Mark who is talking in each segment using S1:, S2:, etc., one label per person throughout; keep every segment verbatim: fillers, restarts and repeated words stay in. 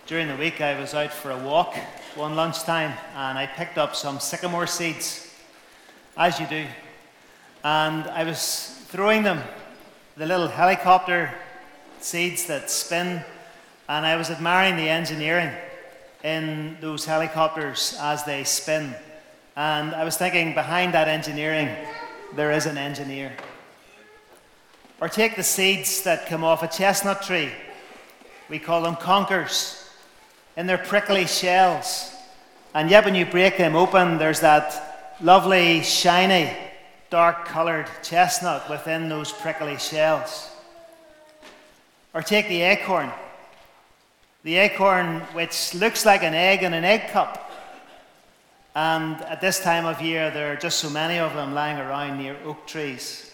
S1: During the week I was out for a walk one lunchtime and I picked up some sycamore seeds, as you do, and I was throwing them, the little helicopter seeds that spin, and I was admiring the engineering in those helicopters as they spin. And I was thinking, behind that engineering, there is an engineer. Or take the seeds that come off a chestnut tree. We call them conkers, in their prickly shells. And yet when you break them open, there's that lovely, shiny, dark-coloured chestnut within those prickly shells. Or take the acorn. The acorn, which looks like an egg in an egg cup. And at this time of year, there are just so many of them lying around near oak trees.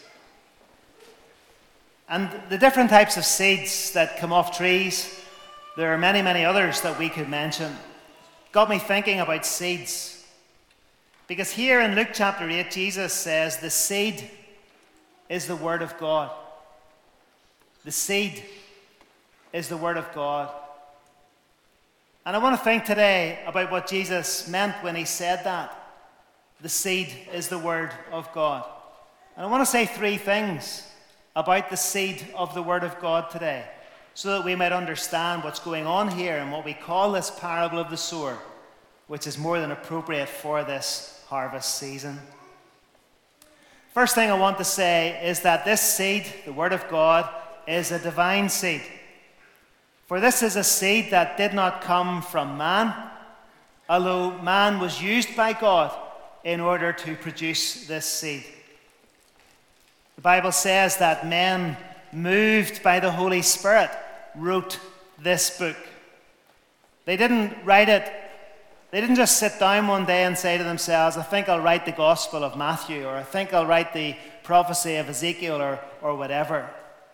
S1: And the different types of seeds that come off trees, there are many, many others that we could mention. Got me thinking about seeds. Because here in Luke chapter eight, Jesus says the seed is the Word of God. The seed is the Word of God. And I want to think today about what Jesus meant when he said that. The seed is the Word of God. And I want to say three things about the seed of the Word of God today, so that we might understand what's going on here and what we call this parable of the sower, which is more than appropriate for this harvest season. First thing I want to say is that this seed, the Word of God, is a divine seed. For this is a seed that did not come from man, although man was used by God in order to produce this seed. The Bible says that men, moved by the Holy Spirit, wrote this book. They didn't write it, they didn't just sit down one day and say to themselves, I think I'll write the Gospel of Matthew, or I think I'll write the prophecy of Ezekiel, or, or whatever.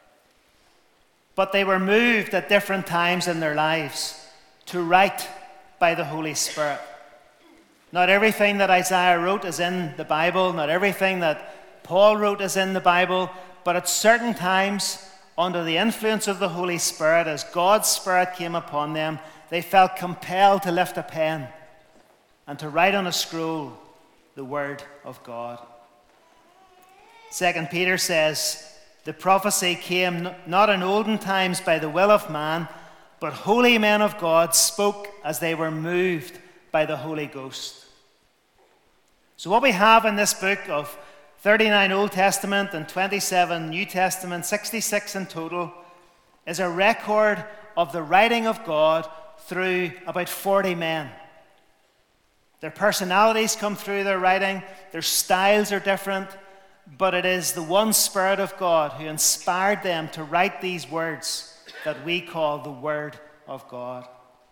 S1: But they were moved at different times in their lives to write by the Holy Spirit. Not everything that Isaiah wrote is in the Bible, not everything that Paul wrote is in the Bible, but at certain times, under the influence of the Holy Spirit, as God's Spirit came upon them, they felt compelled to lift a pen and to write on a scroll the Word of God. Second Peter says, the prophecy came not in olden times by the will of man, but holy men of God spoke as they were moved by the Holy Ghost. So what we have in this book of thirty-nine Old Testament and twenty-seven New Testament, sixty-six in total, is a record of the writing of God through about forty men. Their personalities come through their writing, their styles are different, but it is the one Spirit of God who inspired them to write these words that we call the Word of God.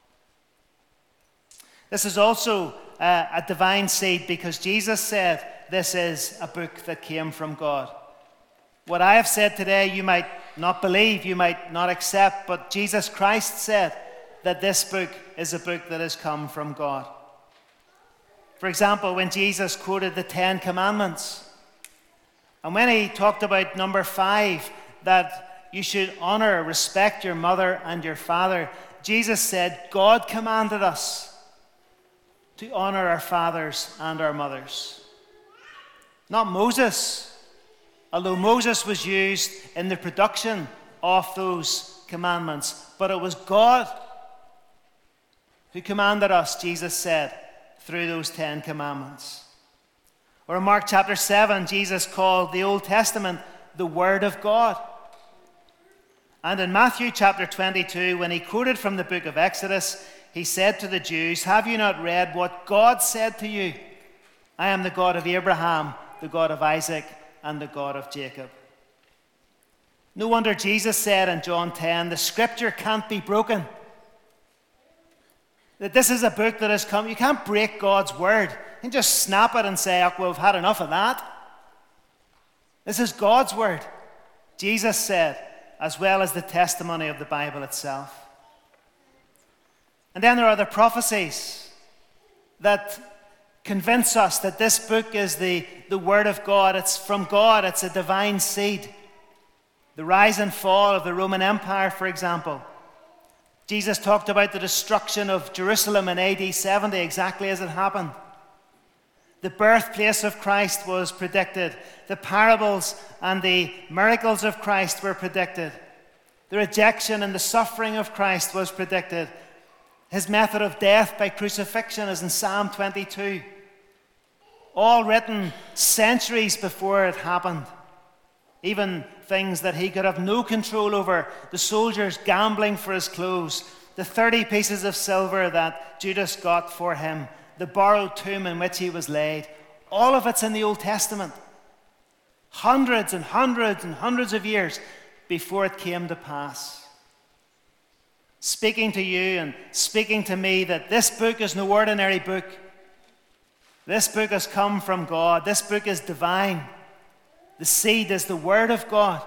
S1: This is also uh, a divine seed because Jesus said this is a book that came from God. What I have said today you might not believe, you might not accept, but Jesus Christ said that this book is a book that has come from God. For example, when Jesus quoted the Ten Commandments, and when he talked about number five, that you should honor, respect your mother and your father, Jesus said, God commanded us to honor our fathers and our mothers. Not Moses, although Moses was used in the production of those commandments, but it was God who commanded us, Jesus said, through those Ten Commandments. Or in Mark chapter seven, Jesus called the Old Testament the Word of God. And in Matthew chapter twenty-two, when he quoted from the book of Exodus, he said to the Jews, have you not read what God said to you? I am the God of Abraham, the God of Isaac, and the God of Jacob. No wonder Jesus said in John ten, the scripture can't be broken. That this is a book that has come. You can't break God's word. You can just snap it and say, oh, well, we've had enough of that. This is God's word. Jesus said, as well as the testimony of the Bible itself. And then there are the prophecies that convince us that this book is the, the Word of God. It's from God. It's a divine seed. The rise and fall of the Roman Empire, for example. Jesus talked about the destruction of Jerusalem in A D seventy, exactly as it happened. The birthplace of Christ was predicted. The parables and the miracles of Christ were predicted. The rejection and the suffering of Christ was predicted. His method of death by crucifixion is in Psalm twenty-two. All written centuries before it happened. Even things that he could have no control over. The soldiers gambling for his clothes. The thirty pieces of silver that Judas got for him. The borrowed tomb in which he was laid. All of it's in the Old Testament. Hundreds and hundreds and hundreds of years before it came to pass. Speaking to you and speaking to me that this book is no ordinary book. This book has come from God. This book is divine. The seed is the Word of God.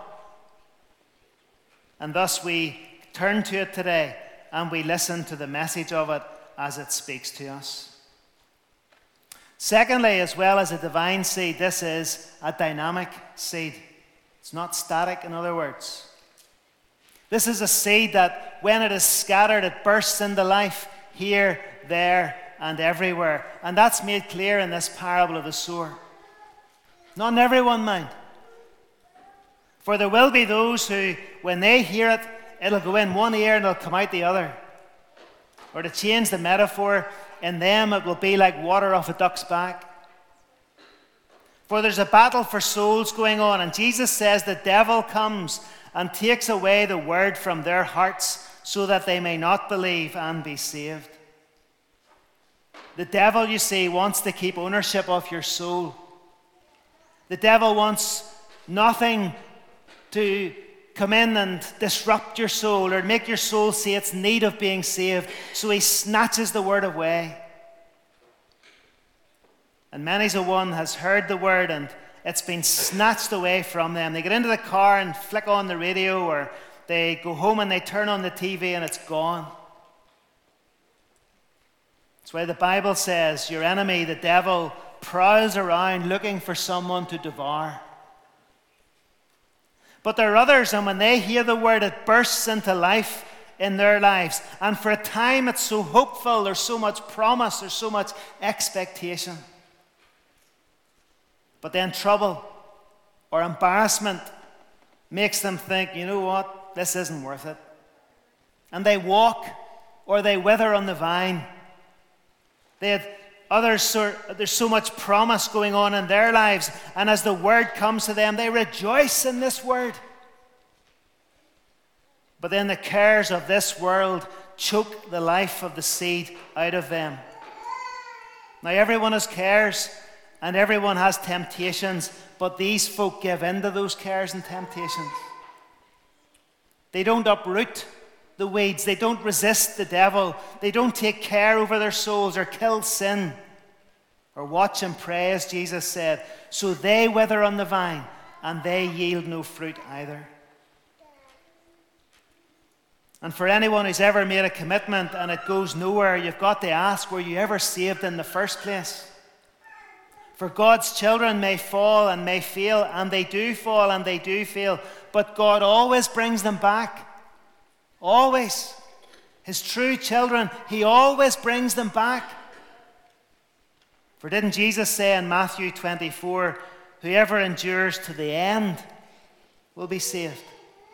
S1: And thus we turn to it today and we listen to the message of it as it speaks to us. Secondly, as well as a divine seed, this is a dynamic seed. It's not static, in other words. This is a seed that, when it is scattered, it bursts into life here, there, and everywhere. And that's made clear in this parable of the sower. Not in everyone, mind. For there will be those who, when they hear it, it'll go in one ear and it'll come out the other. Or to change the metaphor, in them it will be like water off a duck's back. For there's a battle for souls going on, and Jesus says the devil comes and takes away the word from their hearts so that they may not believe and be saved. The devil, you see, wants to keep ownership of your soul. The devil wants nothing to come in and disrupt your soul or make your soul see its need of being saved, so he snatches the word away. And many's a one has heard the word and it's been snatched away from them. They get into the car and flick on the radio, or they go home and they turn on the T V and it's gone. That's why the Bible says your enemy, the devil, prowls around looking for someone to devour. But there are others, and when they hear the word, it bursts into life in their lives. And for a time, it's so hopeful, there's so much promise, there's so much expectation. But then trouble or embarrassment makes them think, you know what, this isn't worth it. And they walk or they wither on the vine. They had others, so, there's so much promise going on in their lives, and as the word comes to them, they rejoice in this word. But then the cares of this world choke the life of the seed out of them. Now everyone has cares, and everyone has temptations, but these folk give in to those cares and temptations. They don't uproot the weeds. They don't resist the devil. They don't take care over their souls or kill sin or watch and pray, as Jesus said. So they wither on the vine and they yield no fruit either. And for anyone who's ever made a commitment and it goes nowhere, you've got to ask, were you ever saved in the first place? For God's children may fall and may fail, and they do fall and they do fail, but God always brings them back. Always. His true children, he always brings them back. For didn't Jesus say in Matthew twenty-four, whoever endures to the end will be saved?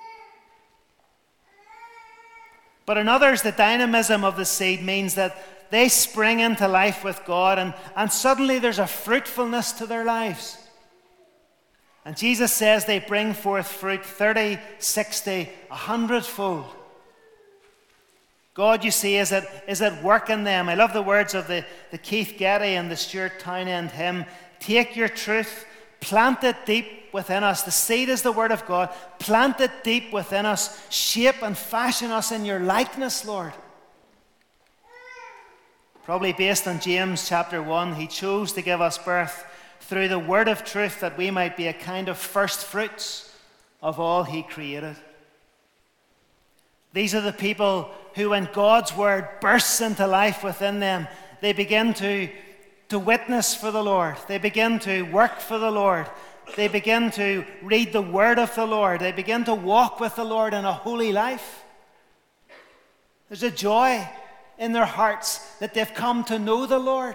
S1: But in others, the dynamism of the seed means that they spring into life with God, and, and suddenly there's a fruitfulness to their lives. And Jesus says they bring forth fruit thirty, sixty, a hundredfold. God, you see, is at, is at work in them. I love the words of the, the Keith Getty and the Stuart Townend hymn. Take your truth, plant it deep within us. The seed is the word of God. Plant it deep within us. Shape and fashion us in your likeness, Lord. Probably based on James chapter one, he chose to give us birth through the word of truth, that we might be a kind of first fruits of all he created. These are the people who, when God's word bursts into life within them, they begin to, to witness for the Lord. They begin to work for the Lord. They begin to read the word of the Lord. They begin to walk with the Lord in a holy life. There's a joy in their hearts that they've come to know the Lord.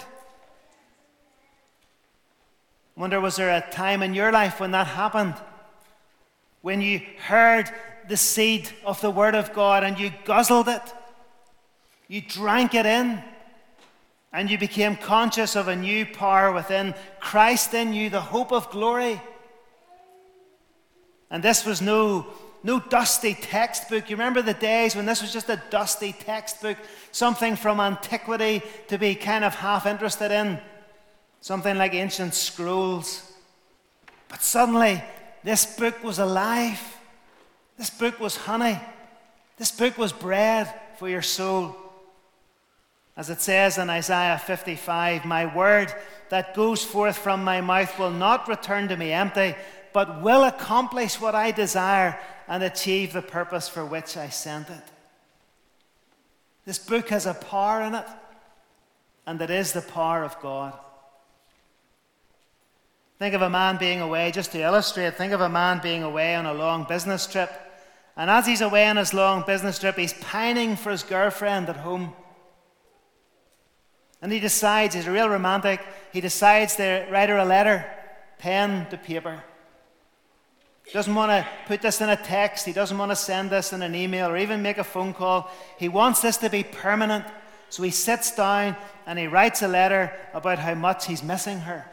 S1: I wonder, was there a time in your life when that happened? When you heard the seed of the Word of God and you guzzled it, you drank it in, and you became conscious of a new power within, Christ in you, the hope of glory. And this was no, no dusty textbook. You remember the days when this was just a dusty textbook, something from antiquity to be kind of half interested in, something like ancient scrolls. But suddenly, this book was alive. This book was honey. This book was bread for your soul. As it says in Isaiah fifty-five, my word that goes forth from my mouth will not return to me empty, but will accomplish what I desire and achieve the purpose for which I sent it. This book has a power in it, and it is the power of God. Think of a man being away, just to illustrate, think of a man being away on a long business trip. And as he's away on his long business trip, he's pining for his girlfriend at home. And he decides, he's a real romantic, he decides to write her a letter, pen to paper. He doesn't want to put this in a text, he doesn't want to send this in an email or even make a phone call. He wants this to be permanent. So he sits down and he writes a letter about how much he's missing her.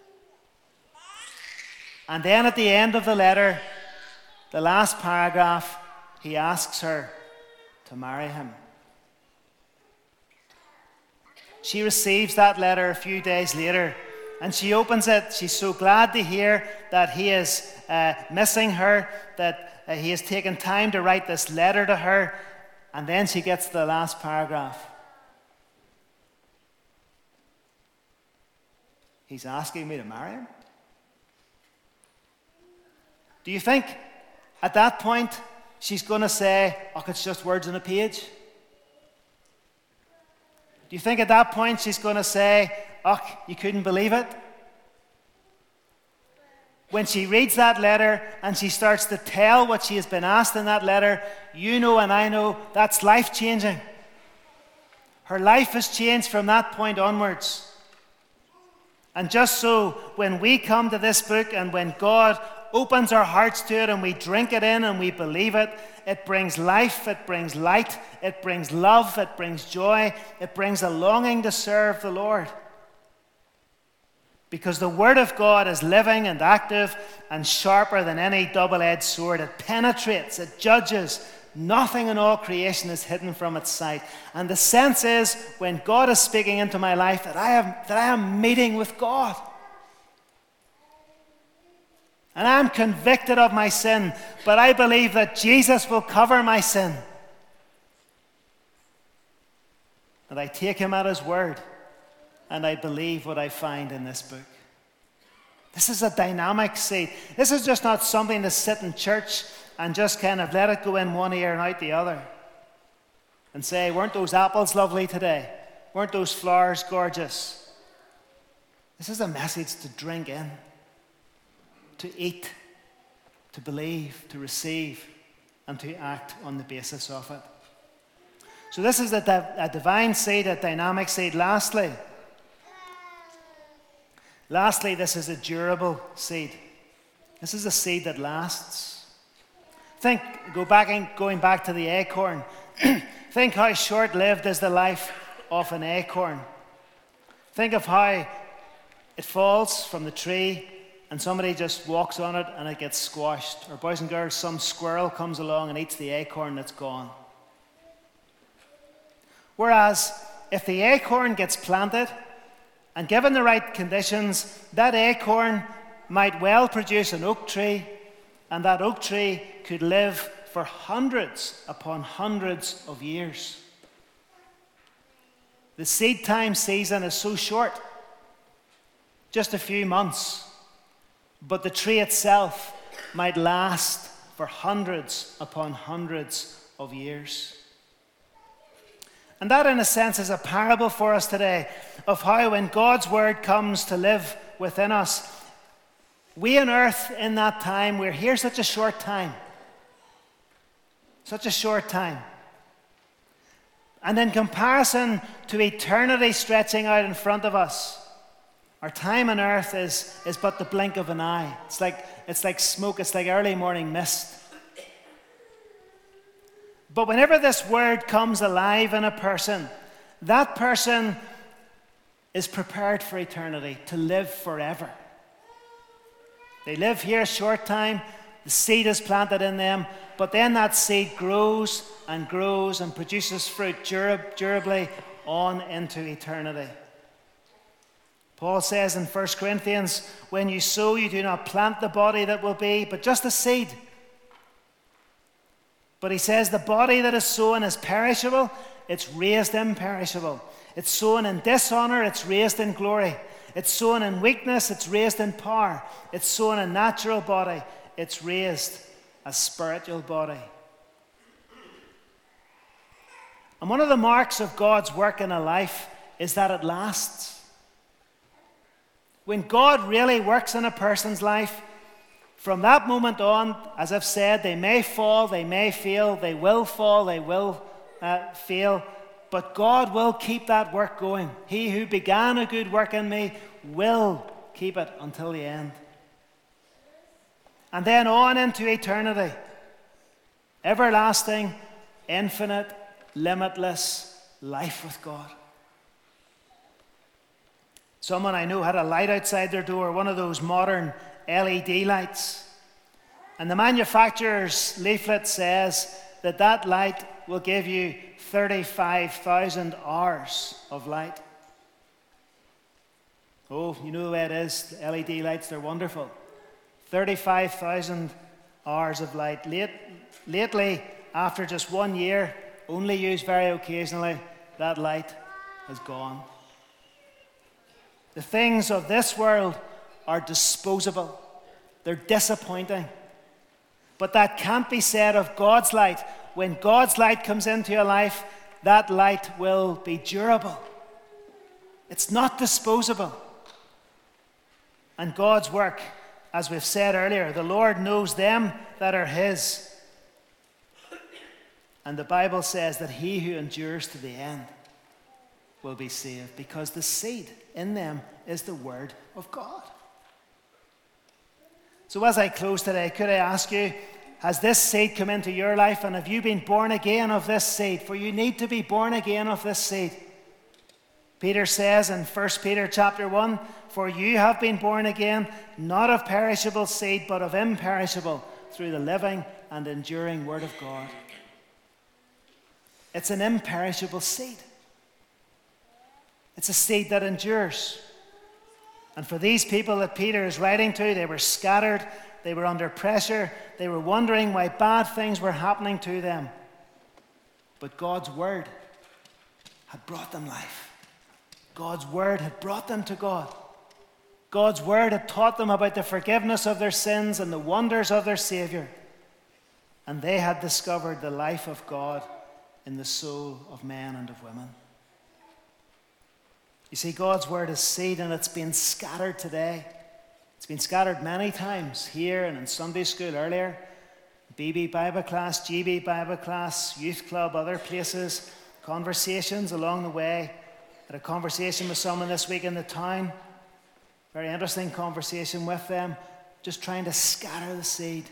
S1: And then at the end of the letter, the last paragraph, he asks her to marry him. She receives that letter a few days later, and she opens it. She's so glad to hear that he is uh, missing her, that uh, he has taken time to write this letter to her, and then she gets the last paragraph. He's asking me to marry him? Do you think at that point she's going to say, oh, it's just words on a page? Do you think at that point she's going to say, oh, you couldn't believe it? When she reads that letter and she starts to tell what she has been asked in that letter, you know and I know that's life-changing. Her life has changed from that point onwards. And just so, when we come to this book and when God opens our hearts to it and we drink it in and we believe it, it brings life, it brings light, it brings love, it brings joy, it brings a longing to serve the Lord. Because the Word of God is living and active and sharper than any double-edged sword. It penetrates, it judges. Nothing in all creation is hidden from its sight. And the sense is, when God is speaking into my life, that I am, that I am meeting with God. And I'm convicted of my sin, but I believe that Jesus will cover my sin. And I take him at his word, and I believe what I find in this book. This is a dynamic seed. This is just not something to sit in church and just kind of let it go in one ear and out the other. And say, weren't those apples lovely today? Weren't those flowers gorgeous? This is a message to drink in, to eat, to believe, to receive, and to act on the basis of it. So this is a, di- a divine seed, a dynamic seed. Lastly, lastly, this is a durable seed. This is a seed that lasts. Think, go back and going back to the acorn. Think how short-lived is the life of an acorn. Think of how it falls from the tree and somebody just walks on it and it gets squashed. Or boys and girls, some squirrel comes along and eats the acorn, that's gone. Whereas, if the acorn gets planted and given the right conditions, that acorn might well produce an oak tree, and that oak tree could live for hundreds upon hundreds of years. The seed time season is so short, just a few months. But the tree itself might last for hundreds upon hundreds of years. And that, in a sense, is a parable for us today of how when God's word comes to live within us, we on earth in that time, we're here such a short time. Such a short time. And in comparison to eternity stretching out in front of us, our time on earth is, is but the blink of an eye. It's like, it's like smoke, it's like early morning mist. But whenever this word comes alive in a person, that person is prepared for eternity, to live forever. They live here a short time, the seed is planted in them, but then that seed grows and grows and produces fruit durab- durably on into eternity. Paul says in First Corinthians, when you sow, you do not plant the body that will be, but just the seed. But he says the body that is sown is perishable, it's raised imperishable. It's sown in dishonor, it's raised in glory. It's sown in weakness, it's raised in power. It's sown a natural body, it's raised a spiritual body. And one of the marks of God's work in a life is that it lasts. When God really works in a person's life, from that moment on, as I've said, they may fall, they may fail, they will fall, they will uh, fail, but God will keep that work going. He who began a good work in me will keep it until the end. And then on into eternity. Everlasting, infinite, limitless life with God. Someone I know had a light outside their door, one of those modern L E D lights. And the manufacturer's leaflet says that that light will give you thirty-five thousand hours of light. Oh, you know the way it is. The L E D lights, they're wonderful. thirty-five thousand hours of light. Late, lately, after just one year, only used very occasionally, that light has gone. The things of this world are disposable. They're disappointing. But that can't be said of God's light. When God's light comes into your life, that light will be durable. It's not disposable. And God's work, as we've said earlier, the Lord knows them that are His. And the Bible says that he who endures to the end will be saved, because the seed in them is the Word of God. So as I close today, could I ask you, has this seed come into your life, and have you been born again of this seed? For you need to be born again of this seed. Peter says in First Peter chapter one, for you have been born again, not of perishable seed, but of imperishable, through the living and enduring Word of God. It's an imperishable seed. It's a seed that endures. And for these people that Peter is writing to, they were scattered, they were under pressure, they were wondering why bad things were happening to them. But God's Word had brought them life. God's Word had brought them to God. God's Word had taught them about the forgiveness of their sins and the wonders of their Savior. And they had discovered the life of God in the soul of men and of women. You see, God's Word is seed, and it's been scattered today. It's been scattered many times here and in Sunday school earlier, B B Bible class, G B Bible class, youth club, other places, conversations along the way. I had a conversation with someone this week in the town, very interesting conversation with them, just trying to scatter the seed.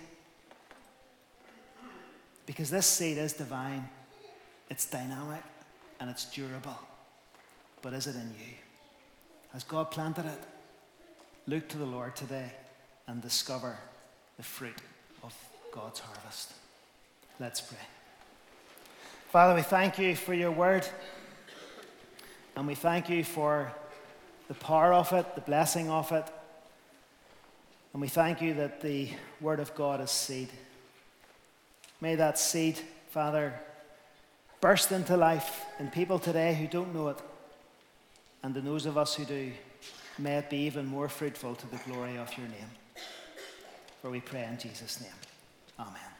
S1: Because this seed is divine, it's dynamic, and it's durable. But is it in you? Has God planted it? Look to the Lord today and discover the fruit of God's harvest. Let's pray. Father, we thank you for your word, and we thank you for the power of it, the blessing of it, and we thank you that the word of God is seed. May that seed, Father, burst into life in people today who don't know it, and in those of us who do, may it be even more fruitful to the glory of your name. For we pray in Jesus' name. Amen.